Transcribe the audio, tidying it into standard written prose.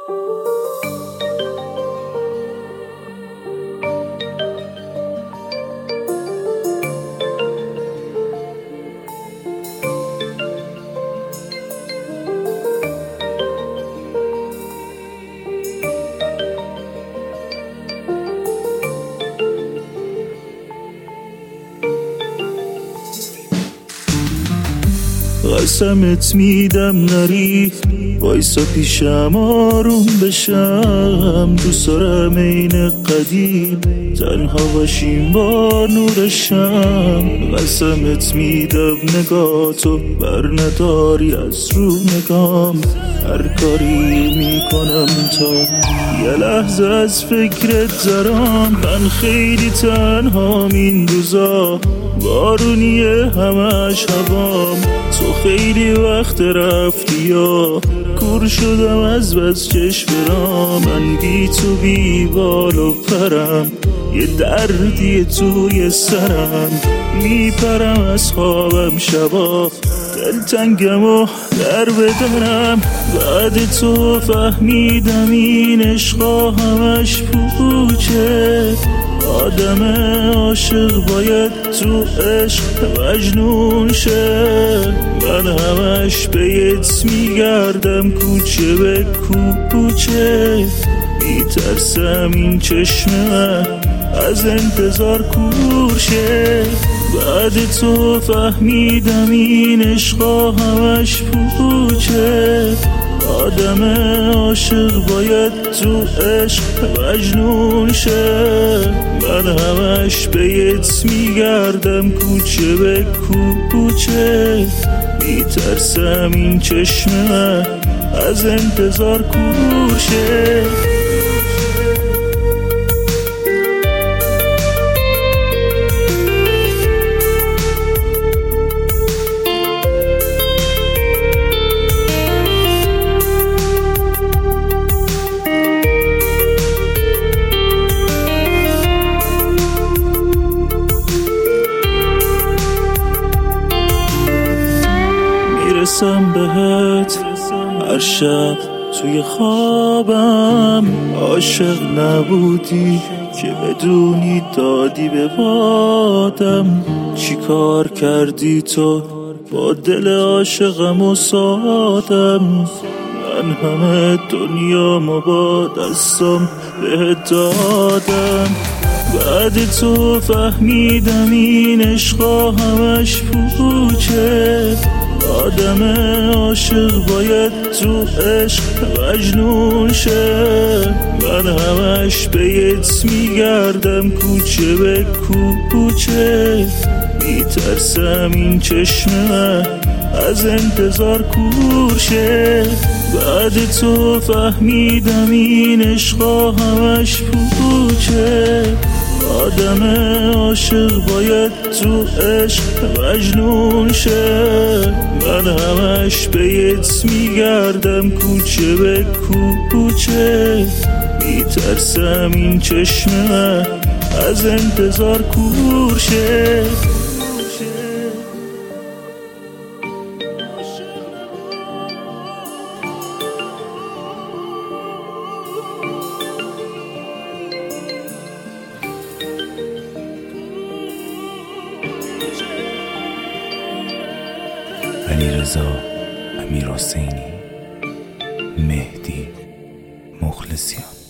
قسمت میدم نری وایسا پیشم آروم بشم، دوست دارم عین قدیم تنها باشیم با نور شم. قسمت میدم نگاتو بر نداری از رو نگام، هر کاری میکنم تا یه لحظه از فکرت درام. من خیلی تنهام این روزا، بارونیه همش هوام، تو خیلی وقت رفتی یا کور شدم از بس چشم برام. من بی تو بی بال و پرم، یه دردی توی سرم، میپرم از خوابم شبا، دلتنگم و در بدنم. بعد تو فهمیدم این عشقا همش پوچه، آدم عاشق باید تو عشق مجنون شه. من همش بهت میگردم کوچه به کوچه، میترسم این چشم من از انتظار کور شه. بعد تو فهمیدم این عشقا همش پوچه، آدم عاشق باید تو عشق مجنون شه. من همش بهت میگردم کوچه به کوچه، میترسم این چشم من از انتظار کور شه. میرسم بهت هر شب توی خوابم، عاشق نبودی که بدونی دادی به بادم. چی کار کردی تو با دل عاشقم و سادم؟ من همه دنیامو با دستم بهت دادم. بعد تو فهمیدم این عشقا همش پوچه، آدم عاشق باید تو عشق مجنون شه. من همش بهت میگردم کوچه به کوچه، میترسم این چشم من از انتظار کور شه. بعد تو فهمیدم این عشقا همش پوچه، آدم عاشق باید تو عشق مجنون شه. من همش بهت میگردم کوچه به کوچه، میترسم این چشم من از انتظار کور شه. علیرضا امیرحسینی، مهدی مخلصیان.